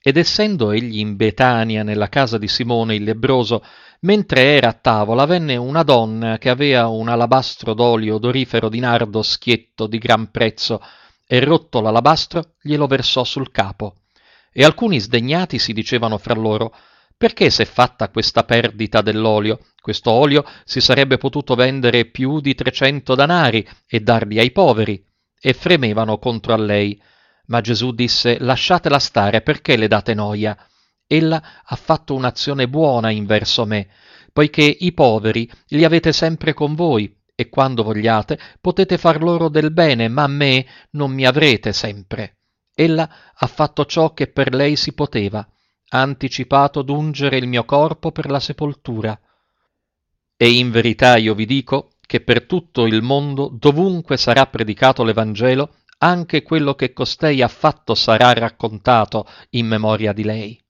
Ed essendo egli in Betania, nella casa di Simone il lebbroso, mentre era a tavola, venne una donna che aveva un alabastro d'olio odorifero di nardo schietto di gran prezzo, e rotto l'alabastro glielo versò sul capo. E alcuni sdegnati si dicevano fra loro: perché s'è fatta questa perdita dell'olio? Questo olio si sarebbe potuto vendere più di 300 danari e darli ai poveri. E fremevano contro a lei. Ma Gesù disse: lasciatela stare, perché le date noia? Ella ha fatto un'azione buona in verso me, poiché i poveri li avete sempre con voi, e quando vogliate potete far loro del bene, ma a me non mi avrete sempre. Ella ha fatto ciò che per lei si poteva, ha anticipato d'ungere il mio corpo per la sepoltura. E in verità io vi dico che per tutto il mondo, dovunque sarà predicato l'Evangelo, anche quello che costei ha fatto sarà raccontato in memoria di lei.